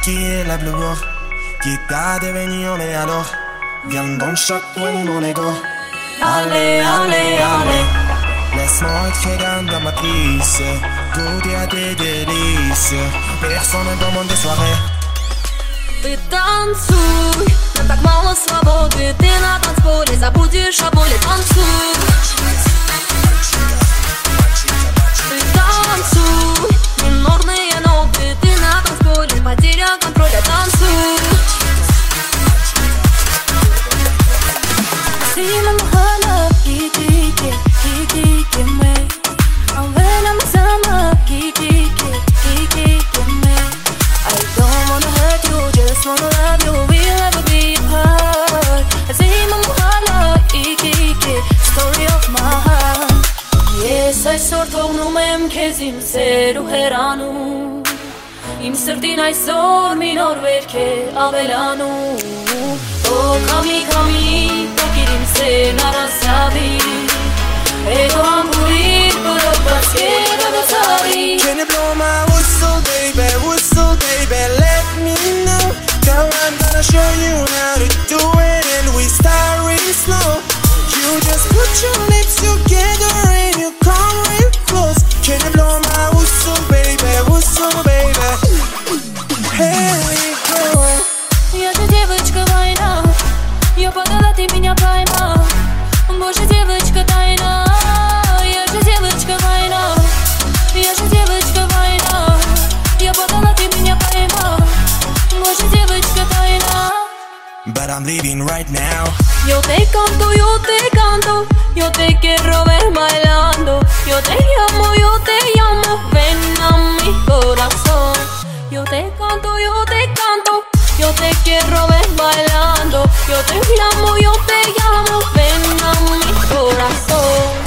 qui est la plus beau, qui t'a devenu on est alors. Viens dans chaque coin mon ego. Allez, allez, allez. Laisse-moi être dans ma matrice, goûter à tes délices. Personne ne demande des soirées. Ты танцуй, нам так мало свободы. Ты на танцполе забудешь о боли. Танцуй. Ты танцуй, минорные ноты. Ты на танцполе, потеря контроля. Танцуй. Сильно махала, кики-ки, кики-ки мы. А when I'm summer, kiki-ki, kiki-ki me. I don't wanna hurt you, just wanna love you. We'll never be apart. Сильно махала, kiki-ki, story of my heart. Ես այսօր թողնում եմ քեզ իմ սեր ու հեռանում. Իմ սրտին այսօր մի նոր վերք է ավելանում. Oh, kami, kami, tokir im sen arasyavi. Ego hamburir, pero paskera da sari. Can you blow my whistle, baby, let me know. Girl, I'm gonna show you how to do it. And we start real slow. You just put your lips together and you come real close. Can you blow my whistle, baby? Here we go. Я же девочка война. Я подала, ты меня поймал. Боже, девочка тайна. Я же девочка война. Я же девочка война. Я подала, ты меня поймал. Боже, девочка тайна. But I'm leaving right now. Yo te canto, yo te quiero ver bailando. Yo te llamo, ven a mi corazón. Yo te canto, yo te quiero ver bailando. Yo te llamo, ven a mi corazón.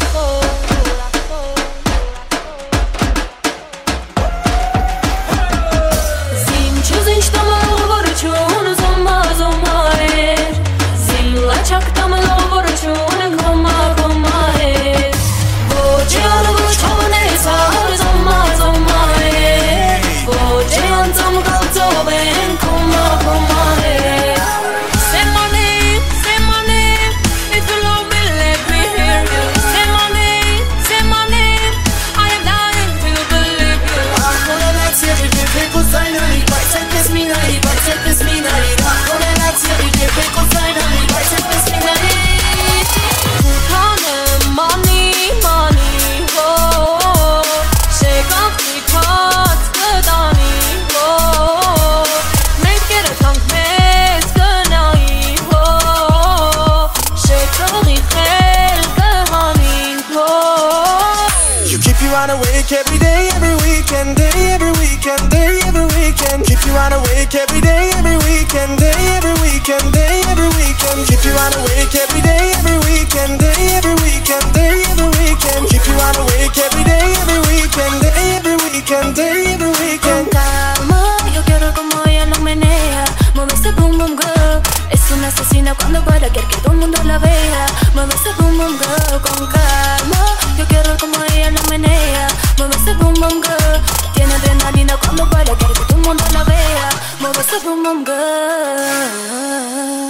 Every day, every weekend, every weekend. Keep you wide awake every day, every weekend, every weekend. Keep you wide awake every day, every weekend, every weekend. Keep you wide awake every day, every weekend, every weekend. Con calma, yo quiero como ella lo menea. Mueve ese boom boom girl. Es una asesina cuando baila, quiere que todo el mundo la vea. Mueve ese boom boom girl. Con calma, yo quiero como ella lo menea. Mueve ese boom boom girl. Tiene adrenalina cuando baila, quiere que todo el mundo la vea. Mueve ese boom boom girl.